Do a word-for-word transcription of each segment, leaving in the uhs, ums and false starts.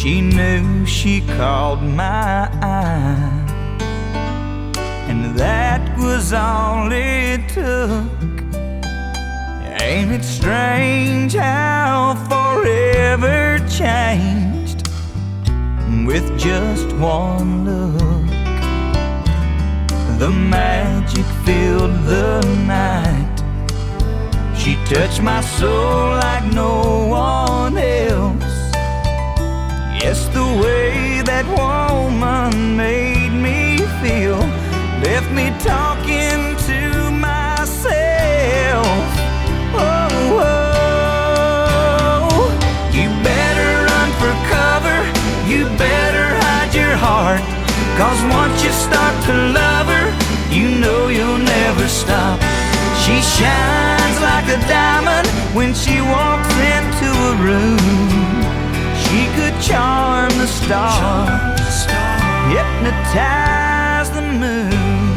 She knew she caught my eye, and that was all it took. Ain't it strange how forever changed with just one look? The magic filled the night. She touched my soul like no one else. Yes, the way that woman made me feel left me talking to myself. Oh, oh, you better run for cover, you better hide your heart, 'cause once you start to love her, you know you'll never stop. She shines like a diamond when she walks into a room. She could charm the stars, hypnotize the moon.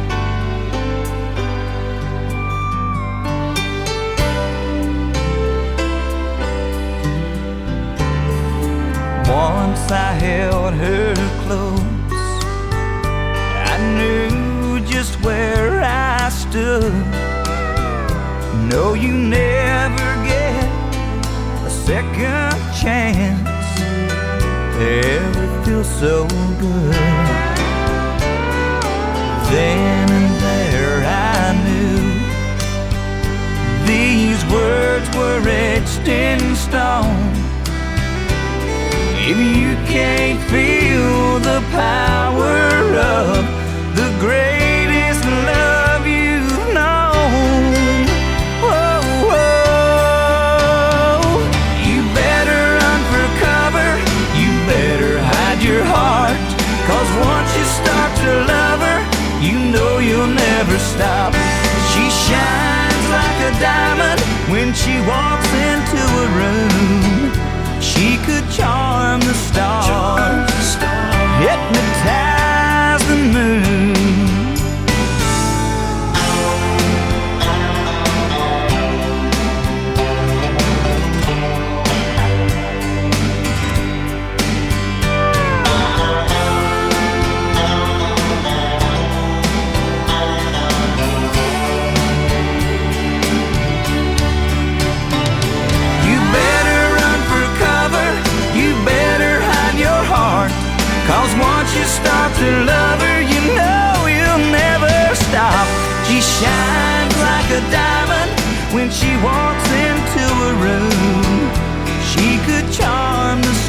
Once I held her close, I knew just where I stood. No, you never get a second chance to ever feel so good. Then and there I knew these words were etched in stone. If you can't feel the power of the greatest love you've known, whoa, whoa, you better run for cover, you better hide your heart, 'cause once you start to love her, you know you'll never stop. She shines like a diamond when she walks into a room. She could charm the stars, hypnotize the moon. You better run for cover, you better hide your heart, 'cause once you start to love her, you know you'll never stop. She shines like a diamond when she walks into a room. She could charm the